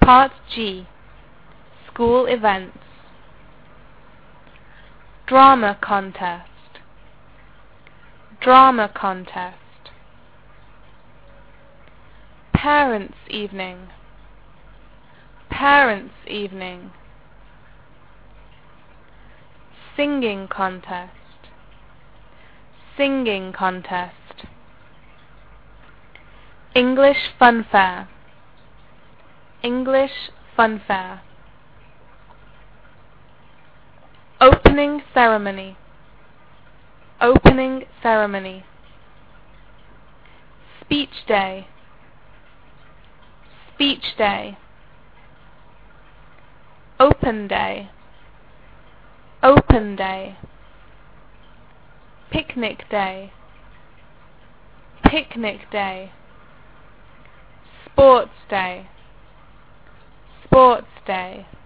Part G. School Events. Drama Contest. Drama Contest. Parents' Evening. Parents' Evening. Singing Contest. Singing Contest. English Funfair. English Funfair. Opening Ceremony. Opening Ceremony. Speech Day. Speech Day. Open Day. Open Day. Picnic Day. Picnic Day. Sports Day. Sports Day.